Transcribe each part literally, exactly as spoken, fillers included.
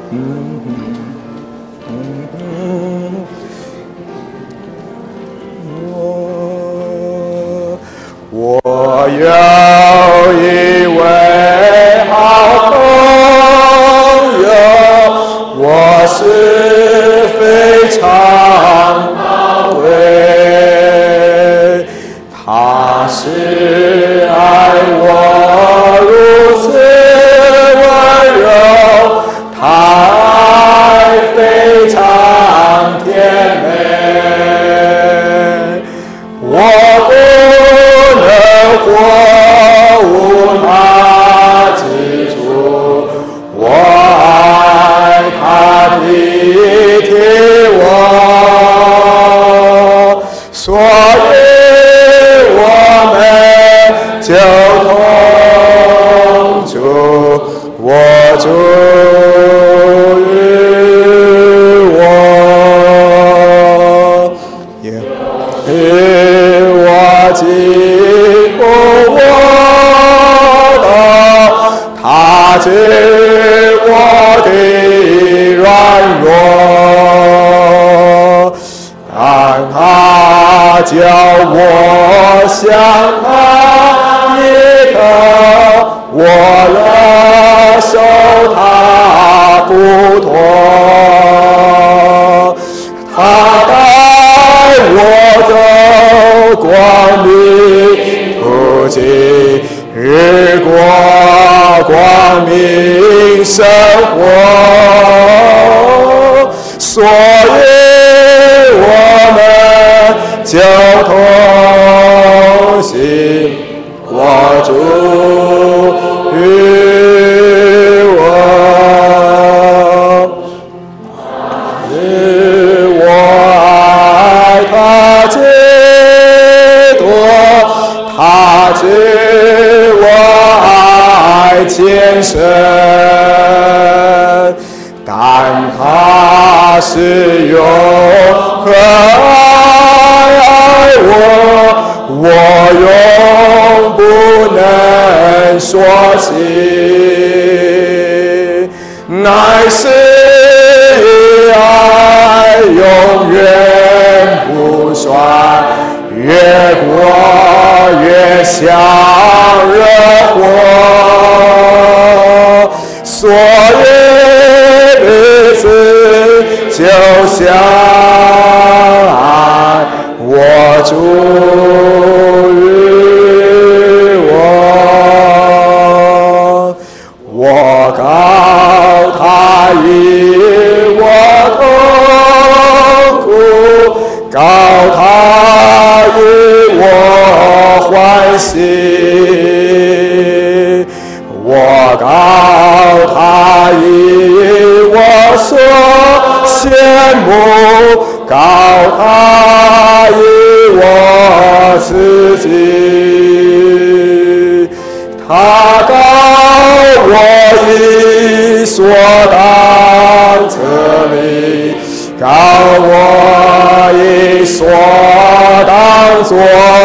我有一位好朋友，我是非常宝贵，他是爱我如此温柔，他爱非常甜美，我不能活无他之处，我爱他体贴我，所以我们就同住，我主与我，也与我经过我的，他知我的软弱，让他叫我向他依靠，我的手他不脱，他带我走光明途径，日过光明生活，所以我们就同行，我主与我，因我爱他基督，他知我爱艰深，但他是永恒爱我，我永不能说起，乃是以爱永远不衰，越过越像热火，所以彼此就像爱我主与我，我告他与我同苦，告他与我欢喜，我告他与我所羡慕，告他与我自己，他告我以所当责理，告我以所当作，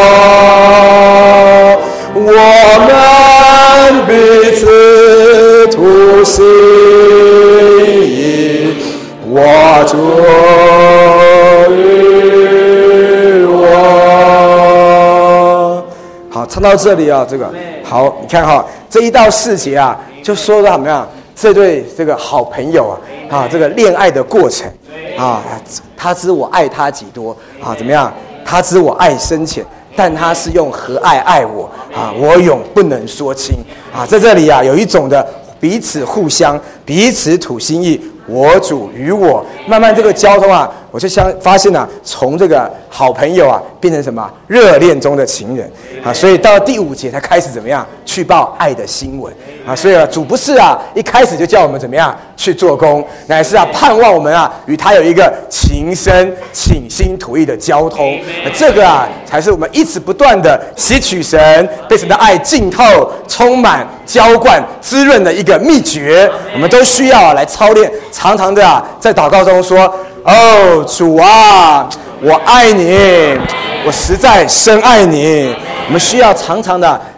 我们彼此同心意，我主与我。好，唱到这里啊，这个好，你看哈，这一到四节啊，就说到怎么样？这对这个好朋友啊，啊，这个恋爱的过程啊，他知我爱他几多啊？怎么样？他知我爱深浅，但他是用和爱爱我啊，我永不能说清啊。在这里啊，有一种的彼此互相、彼此吐心意，我主与我，慢慢这个交通啊，我就相发现啊，从这个好朋友啊，变成什么热恋中的情人啊，所以到第五节才开始怎么样去报爱的新闻啊，所以啊，主不是啊一开始就叫我们怎么样去做工，乃是啊盼望我们啊与他有一个情深倾心吐意的交通，啊、这个啊才是我们一直不断的吸取神，被神的爱浸透、充满、浇灌、滋润的一个秘诀，我们都需要、啊、来操练，常常的啊在祷告中说：哦，主啊，我爱你，我实在深爱你。我们需要常常的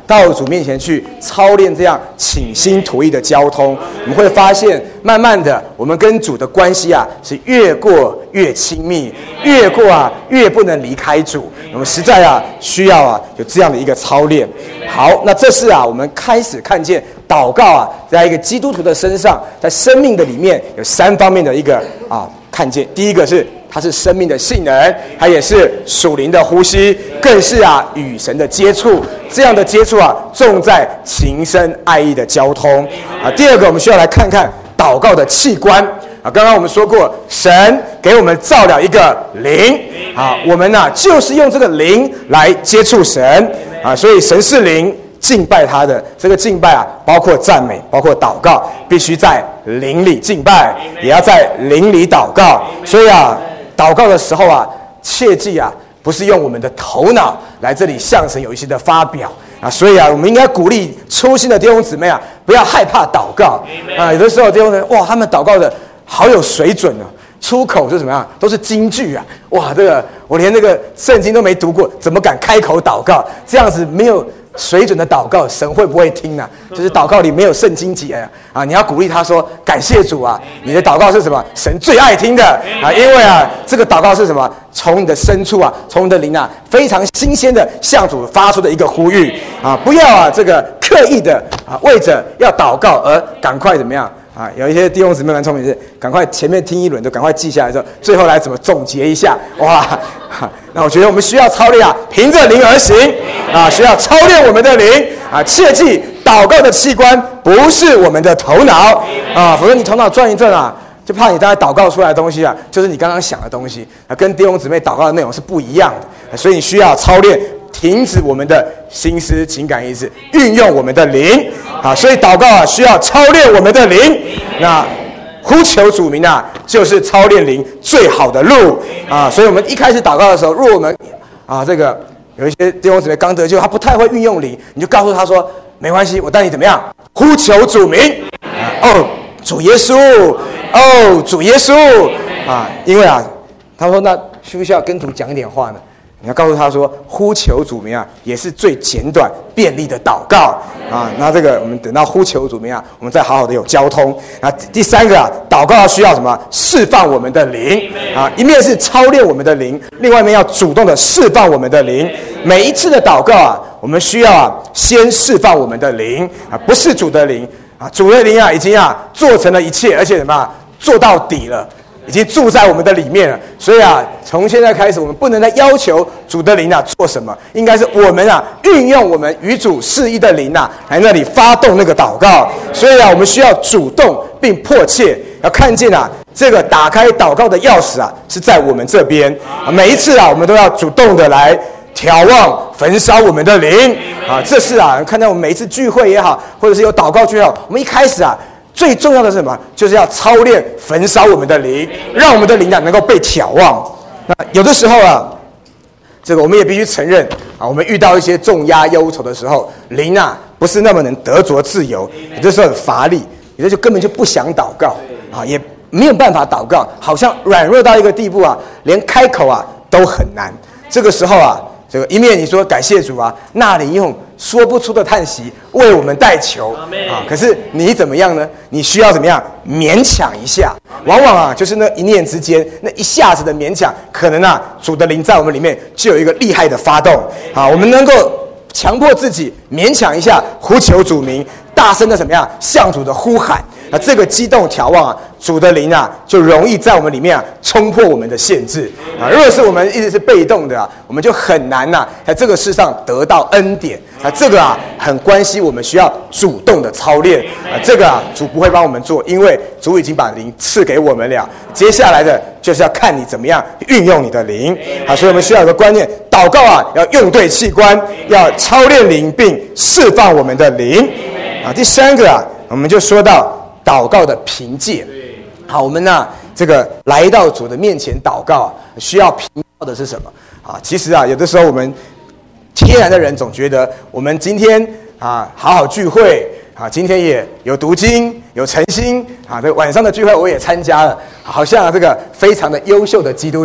到主面前去操练这样倾心吐意的交通，我们会发现，慢慢的，我们跟主的关系啊，是越过越亲密，越过啊越不能离开主。我们实在啊需要啊有这样的一个操练。好，那这是啊我们开始看见祷告啊，在一个基督徒的身上，在生命的里面有三方面的一个啊看见。第一个是它是生命的性能，它也是属灵的呼吸，更是啊与神的接触。这样的接触啊，重在情深爱意的交通啊。第二个，我们需要来看看祷告的器官啊。刚刚我们说过，神给我们造了一个灵啊，我们呢、啊、就是用这个灵来接触神啊，所以神是灵。敬拜他的这个敬拜啊，包括赞美，包括祷告，必须在灵里敬拜，也要在灵里祷告。所以啊，祷告的时候啊，切记啊，不是用我们的头脑来这里向神有一些的发表啊。所以啊，我们应该鼓励初心的弟兄姊妹啊，不要害怕祷告啊。有的时候弟兄姊妹哇，他们祷告的好有水准哦。出口是怎么样？都是金句啊！哇，这个我连那个圣经都没读过，怎么敢开口祷告？这样子没有水准的祷告，神会不会听呢、啊？就是祷告里没有圣经节啊！啊，你要鼓励他说：“感谢主啊，你的祷告是什么？神最爱听的啊！因为啊，这个祷告是什么？从你的深处啊，从你的灵啊，非常新鲜的向主发出的一个呼吁啊！不要啊，这个刻意的啊，为着要祷告而赶快怎么样？”啊，有一些弟兄姊妹蛮聪明的，赶快前面听一轮，就赶快记下来之后，最后来怎么总结一下？哇！那我觉得我们需要操练啊，凭着灵而行啊，需要操练我们的灵啊。切记，祷告的器官不是我们的头脑啊，否则你头脑转一转啊，就怕你刚才祷告出来的东西啊，就是你刚刚想的东西啊，跟弟兄姊妹祷告的内容是不一样的，所以你需要操练。停止我们的心思、情感意识，运用我们的灵啊！所以祷告啊，需要操练我们的灵。那呼求主名啊，就是操练灵最好的路啊！所以我们一开始祷告的时候，如果我们啊，这个有一些弟兄姊妹刚得救，他不太会运用灵，你就告诉他说：“没关系，我带你怎么样？呼求主名啊！哦，主耶稣，哦，主耶稣啊！因为啊，他说那需不需要跟主讲一点话呢？”你要告诉他说，呼求主名啊，也是最简短便利的祷告啊。那这个我们等到呼求主名啊，我们再好好的有交通。那第三个啊，祷告需要什么？释放我们的灵啊，一面是操练我们的灵，另外一面要主动的释放我们的灵。每一次的祷告啊，我们需要啊，先释放我们的灵啊，不是主的灵啊，主的灵啊，已经啊做成了一切，而且什么做到底了。已经住在我们的里面了，所以啊，从现在开始，我们不能再要求主的灵啊做什么，应该是我们啊运用我们与主适一的灵啊，来那里发动那个祷告。所以啊，我们需要主动并迫切，要看见啊，这个打开祷告的钥匙啊，是在我们这边啊。每一次啊，我们都要主动的来眺望、焚烧我们的灵啊。这是啊，看到我们每一次聚会也好，或者是有祷告聚会也好，我们一开始啊。最重要的是什么？就是要操练焚烧我们的灵，让我们的灵啊能够被眺望。那有的时候啊，这个我们也必须承认啊，我们遇到一些重压忧愁的时候，灵啊不是那么能得着自由，有的时候很乏力，有的就根本就不想祷告啊，也没有办法祷告，好像软弱到一个地步啊，连开口啊都很难。这个时候啊，这个一面你说感谢主啊，那里用说不出的叹息为我们代求啊！可是你怎么样呢？你需要怎么样？勉强一下，往往啊，就是那一念之间，那一下子的勉强，可能啊，主的灵在我们里面就有一个厉害的发动啊！我们能够强迫自己勉强一下，呼求主名，大声的怎么样？向主的呼喊啊！这个激动眺望啊，主的灵啊，就容易在我们里面啊，冲破我们的限制啊！如果是我们一直是被动的啊，我们就很难呐、啊，在这个世上得到恩典啊！这个啊，很关系我们需要主动的操练啊！这个啊，主不会帮我们做，因为主已经把灵赐给我们了。接下来的就是要看你怎么样运用你的灵啊！所以我们需要有个观念，祷告啊，要用对器官，要操练灵，并释放我们的灵啊！第三个啊，我们就说到祷告的凭借。好，我们呢、啊，这个来到主的面前祷告，需要凭靠的是什么啊？其实啊，有的时候我们天然的人总觉得，我们今天啊好好聚会啊，今天也有读经，有诚心啊，这个晚上的聚会我也参加了，好像这个非常的优秀的基督徒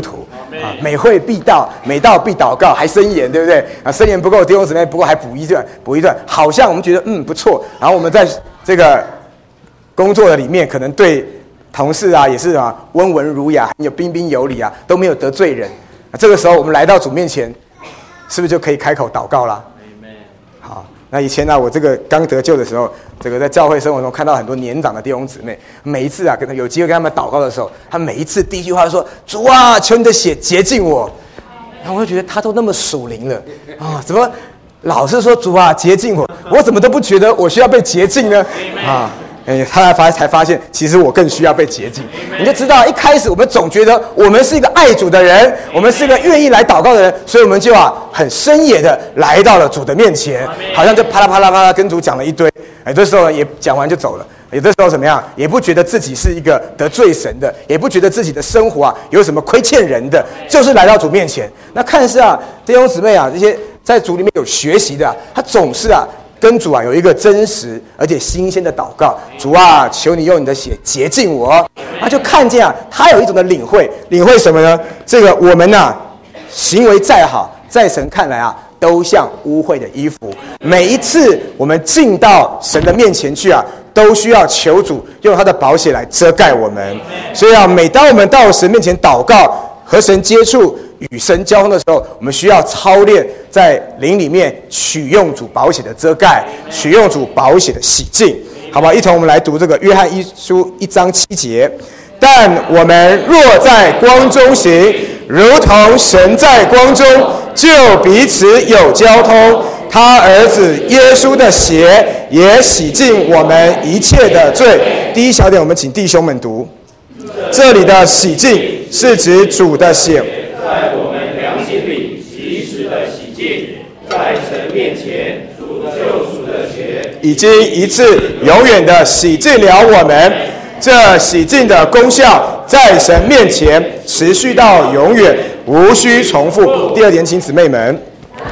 啊，每会必到，每到必祷告，还申言，对不对？啊，申言不够，弟兄姊妹，不过还补一段，补一段，好像我们觉得嗯不错，然后我们在这个工作的里面，可能对同事啊也是啊温文儒雅，有彬彬有礼啊，都没有得罪人。啊，这个时候我们来到主面前，是不是就可以开口祷告啦？好，那以前呢、啊，我这个刚得救的时候，这个在教会生活中看到很多年长的弟兄姊妹，每一次啊，可能有机会跟他们祷告的时候，他每一次第一句话就说：“主啊，求你的血洁净我。”然后我就觉得他都那么属灵了啊，怎么老是说主啊洁净我？我怎么都不觉得我需要被洁净呢？啊！哎，他才发才发现，其实我更需要被洁净。你就知道，一开始我们总觉得我们是一个爱主的人，我们是一个愿意来祷告的人，所以我们就啊很深野的来到了主的面前，好像就啪啦啪啦啪啦跟主讲了一堆。有的时候也讲完就走了，有的时候怎么样，也不觉得自己是一个得罪神的，也不觉得自己的生活啊有什么亏欠人的，就是来到主面前。那看似啊弟兄姊妹啊这些在主里面有学习的、啊，他总是啊。跟主啊有一个真实而且新鲜的祷告，主啊，求你用你的血洁净我。他就看见啊，他有一种的领会，领会什么呢？这个我们啊，行为再好，在神看来啊，都像污秽的衣服。每一次我们进到神的面前去啊，都需要求主用他的宝血来遮盖我们。所以啊，每当我们到神面前祷告，和神接触、与神交通的时候，我们需要操练在灵里面取用主宝血的遮盖，取用主宝血的洗净，好不好？一同我们来读这个约翰一书一章七节。但我们若在光中行，如同神在光中，就彼此有交通。他儿子耶稣的血也洗净我们一切的罪。第一小点，我们请弟兄们读。这里的洗净是指主的血在我们良心里及时的洗净，在神面前主救赎的血已经一次永远的洗净了我们。这洗净的功效在神面前持续到永远，无需重复。第二点，请姊妹们。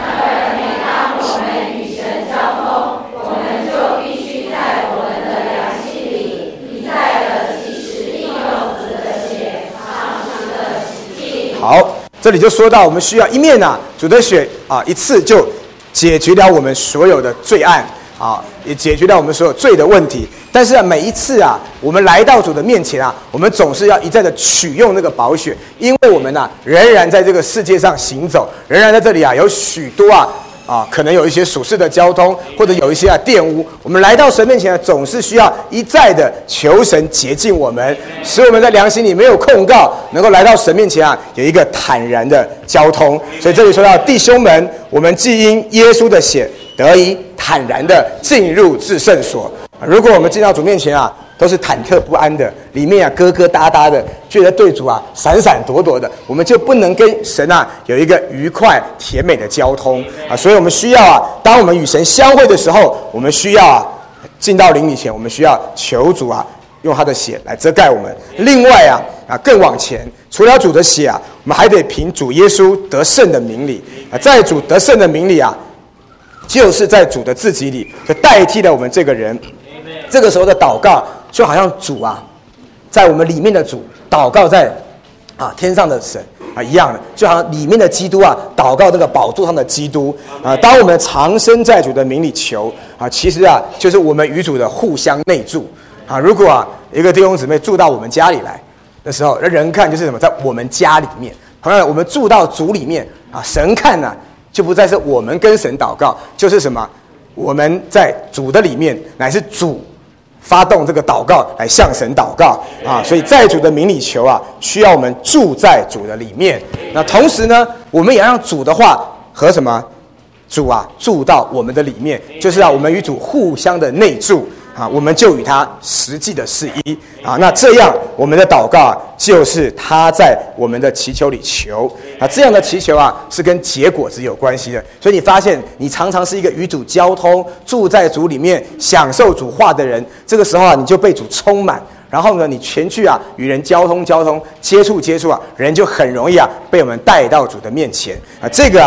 好，这里就说到我们需要一面啊，主的血啊，一次就解决了我们所有的罪案啊，也解决了我们所有罪的问题。但是啊，每一次啊，我们来到主的面前啊，我们总是要一再的取用那个宝血，因为我们啊，仍然在这个世界上行走，仍然在这里啊，有许多啊。啊，可能有一些属世的交通，或者有一些啊玷污。我们来到神面前，总是需要一再的求神洁净我们，使我们在良心里没有控告，能够来到神面前啊，有一个坦然的交通。所以这里说到弟兄们，我们既因耶稣的血得以坦然的进入至圣所。如果我们进到主面前啊，都是忐忑不安的，里面啊疙疙瘩瘩的，觉得对主啊闪闪躲躲的，我们就不能跟神啊有一个愉快甜美的交通啊。所以我们需要啊，当我们与神相会的时候，我们需要啊进到灵里前，我们需要求主啊用他的血来遮盖我们。另外啊啊更往前，除了主的血啊，我们还得凭主耶稣得胜的名里啊，在主得胜的名里啊，就是在主的自己里，就代替了我们这个人。这个时候的祷告就好像主啊，在我们里面的主祷告在啊天上的神啊一样的，就好像里面的基督啊祷告这个宝座上的基督啊。当我们常生在主的名里求啊，其实啊就是我们与主的互相内住啊。如果啊一个弟兄姊妹住到我们家里来的时候，人看就是什么，在我们家里面。同样的，我们住到主里面啊，神看呢、啊、就不再是我们跟神祷告，就是什么，我们在主的里面，乃是主发动这个祷告来向神祷告啊，所以在主的名里求啊，需要我们住在主的里面。那同时呢，我们也要让主的话和什么主啊住到我们的里面，就是啊，我们与主互相的内住啊，我们就与他实际的是一啊。那这样我们的祷告啊，就是他在我们的祈求里求啊，这样的祈求啊，是跟结果子有关系的。所以你发现，你常常是一个与主交通、住在主里面、享受主话的人，这个时候啊，你就被主充满。然后呢，你前去啊，与人交通、交通、接触、接触啊，人就很容易啊，被我们带到主的面前啊。这个啊，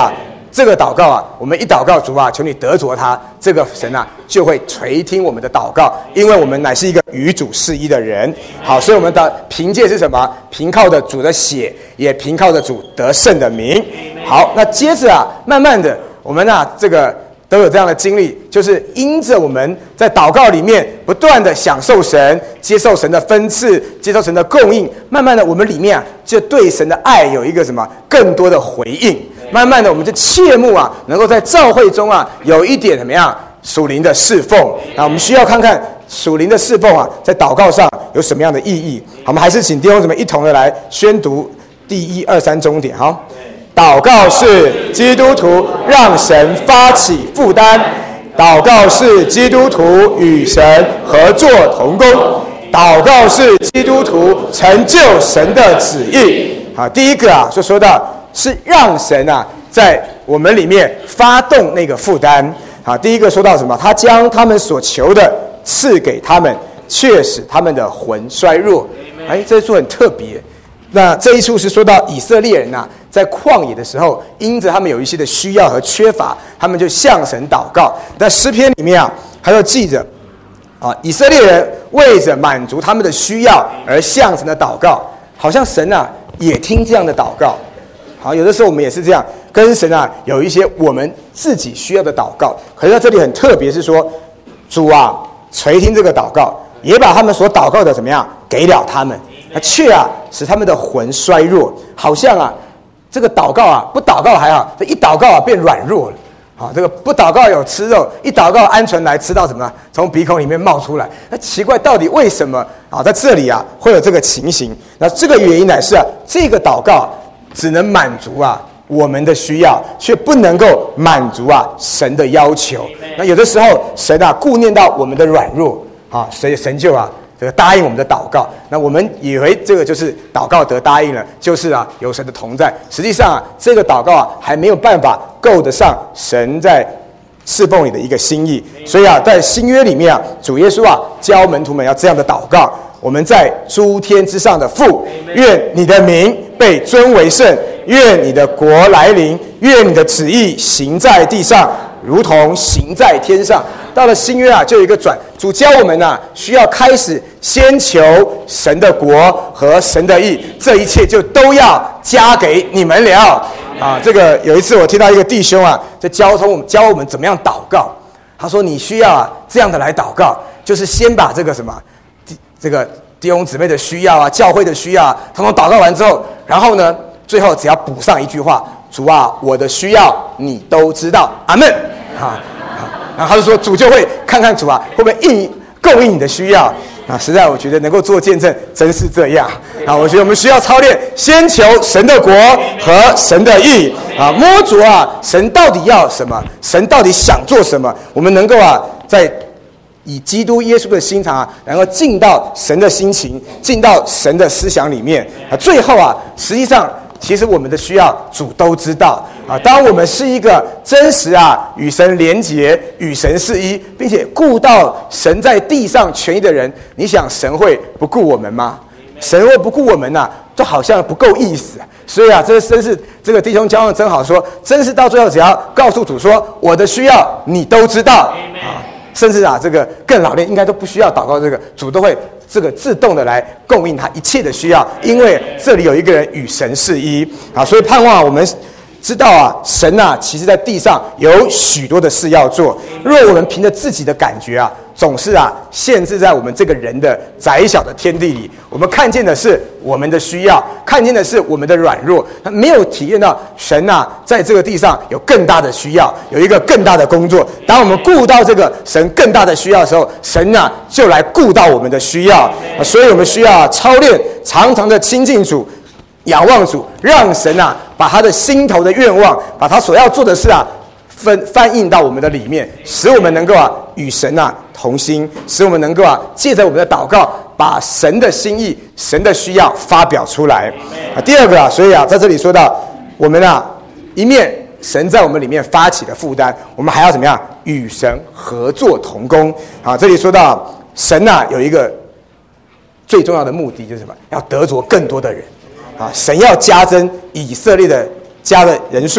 这个祷告啊，我们一祷告主啊，求你得着他，这个神啊就会垂听我们的祷告，因为我们乃是一个与主是一的人。好，所以我们的凭借是什么？凭靠着主的血，也凭靠着主得胜的名。好，那接着啊，慢慢的我们啊这个都有这样的经历，就是因着我们在祷告里面不断的享受神，接受神的分赐，接受神的供应，慢慢的我们里面啊就对神的爱有一个什么更多的回应。慢慢的我们就切慕啊，能够在教会中啊有一点怎么样属灵的侍奉啊，我们需要看看属灵的侍奉啊在祷告上有什么样的意义。好，我们还是请弟兄姊妹一同的来宣读第一二三终点。好，祷告是基督徒让神发起负担，祷告是基督徒与神合作同工，祷告是基督徒成就神的旨意。好，第一个啊就说到是让神啊在我们里面发动那个负担。好，第一个说到什么？他将他们所求的赐给他们，却使他们的魂衰弱。哎，这一处很特别。那这一处是说到以色列人啊，在旷野的时候，因着他们有一些的需要和缺乏，他们就向神祷告。在诗篇里面啊，他就记着啊，以色列人为着满足他们的需要而向神的祷告，好像神啊也听这样的祷告。好，有的时候我们也是这样，跟神啊有一些我们自己需要的祷告。可是在这里很特别，是说主啊垂听这个祷告，也把他们所祷告的怎么样给了他们，却啊使他们的魂衰弱，好像啊这个祷告啊不祷告还好，这一祷告啊变软弱了。好，这个不祷告有吃肉，一祷告鹌鹑来吃到什么？从鼻孔里面冒出来。那奇怪，到底为什么啊？在这里啊会有这个情形？那这个原因乃是啊，这个祷告只能满足啊我们的需要，却不能够满足啊神的要求。那有的时候神啊顾念到我们的软弱啊，所以神就啊这个答应我们的祷告。那我们以为这个就是祷告得答应了，就是啊有神的同在。实际上啊这个祷告啊还没有办法够得上神在侍奉你的一个心意。所以啊在新约里面啊，主耶稣啊教门徒们要这样的祷告：我们在诸天之上的父，愿你的名被尊为圣，愿你的国来临，愿你的旨意行在地上，如同行在天上。到了新约啊，就有一个转，主教我们啊，需要开始先求神的国和神的义，这一切就都要加给你们了。啊，这个有一次我听到一个弟兄啊，在教通教我们怎么样祷告。他说你需要啊这样的来祷告，就是先把这个什么这个弟兄姊妹的需要啊，教会的需要啊，通通祷告完之后，然后呢，最后只要补上一句话：主啊，我的需要你都知道，阿们。啊，然后他就说，主就会看看主啊会不会应供应你的需要啊。实在我觉得能够做见证，真是这样啊。我觉得我们需要操练，先求神的国和神的义啊，摸着啊，神到底要什么，神到底想做什么，我们能够啊在以基督耶稣的心肠啊，然后进到神的心情，进到神的思想里面啊。最后啊，实际上其实我们的需要主都知道啊。当我们是一个真实啊与神连结、与神是一，并且顾到神在地上权益的人，你想神会不顾我们吗？神会不顾我们呐、啊，就好像不够意思。所以啊，这真是这个弟兄交往真好说，真是到最后只要告诉主说我的需要你都知道啊。甚至啊，这个更老练应该都不需要祷告，这个主都会这个自动的来供应他一切的需要，因为这里有一个人与神是一啊，所以盼望我们知道啊，神啊，其实在地上有许多的事要做。若我们凭着自己的感觉啊，总是啊限制在我们这个人的窄小的天地里，我们看见的是我们的需要，看见的是我们的软弱，没有体验到神啊在这个地上有更大的需要，有一个更大的工作。当我们顾到这个神更大的需要的时候，神啊就来顾到我们的需要啊。所以我们需要操练，常常的亲近主，仰望主，让神啊把他的心头的愿望，把他所要做的事啊分翻印到我们的里面，使我们能够啊与神啊同心，使我们能够啊借着我们的祷告，把神的心意、神的需要发表出来啊。第二个啊，所以啊在这里说到我们啊一面神在我们里面发起的负担，我们还要怎么样与神合作同工啊。这里说到神啊有一个最重要的目的就是什么？要得着更多的人啊！神要加增以色列的家的人数，多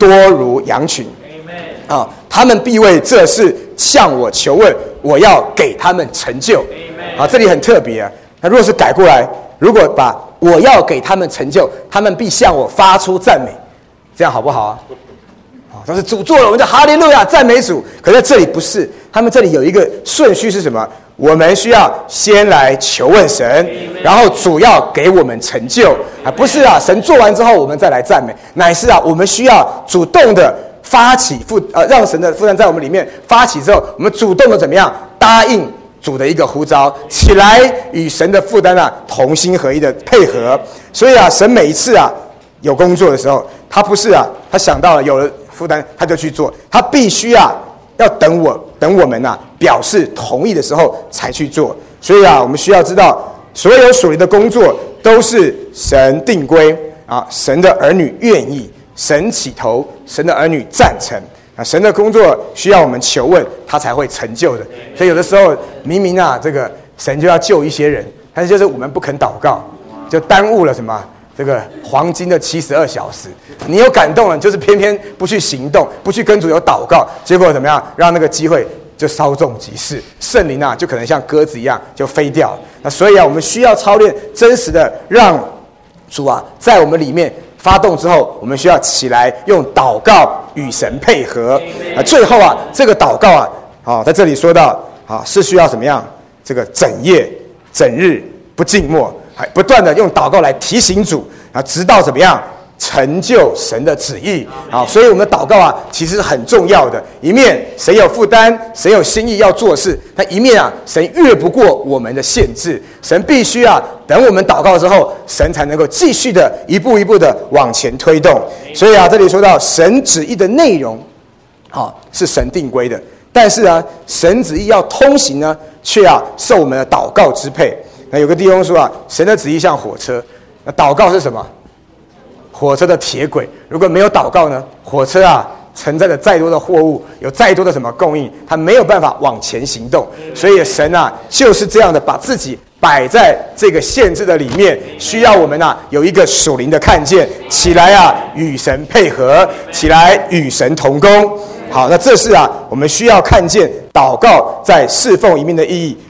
多如羊群。啊，他们必为这事向我求问，我要给他们成就。啊，这里很特别啊。那如果是改过来，如果把我要给他们成就，他们必向我发出赞美，这样好不好啊？啊，但是主做了，我们就哈利路亚赞美主。可是在这里不是，他们这里有一个顺序是什么？我们需要先来求问神，然后主要给我们成就啊，不是啊，神做完之后我们再来赞美，乃是啊，我们需要主动的发起负呃，让神的负担在我们里面发起之后，我们主动的怎么样答应主的一个呼召，起来与神的负担啊同心合一的配合。所以啊，神每一次啊有工作的时候，他不是啊，他想到了有了负担他就去做，他必须啊要等我等我们啊表示同意的时候才去做。所以啊，我们需要知道，所有属灵的工作都是神定规啊，神的儿女愿意，神起头，神的儿女赞成啊，神的工作需要我们求问，他才会成就的。所以有的时候明明啊，这个神就要救一些人，但是就是我们不肯祷告，就耽误了什么？这个黄金的七十二小时，你有感动了，就是偏偏不去行动，不去跟主有祷告，结果怎么样？让那个机会就稍纵即逝，圣灵啊，就可能像鸽子一样就飞掉了。那所以啊，我们需要操练真实的让主啊在我们里面发动之后，我们需要起来用祷告与神配合啊。最后啊，这个祷告啊，啊，在这里说到啊，是需要怎么样？这个整夜整日不静默。不断的用祷告来提醒主啊，直到怎么样成就神的旨意啊。所以我们的祷告啊，其实是很重要的。一面神有负担，神有心意要做事；那一面啊，神越不过我们的限制。神必须啊，等我们祷告之后，神才能够继续的一步一步的往前推动。所以啊，这里说到神旨意的内容，啊，是神定规的，但是啊，神旨意要通行呢，却啊受我们的祷告支配。那有个弟兄说啊，神的旨意像火车，那祷告是什么？火车的铁轨。如果没有祷告呢，火车啊承载了再多的货物，有再多的什么供应，它没有办法往前行动。所以神啊就是这样的把自己摆在这个限制的里面，需要我们啊有一个属灵的看见，起来啊与神配合，起来与神同工。好，那这是啊我们需要看见祷告在侍奉一面的意义。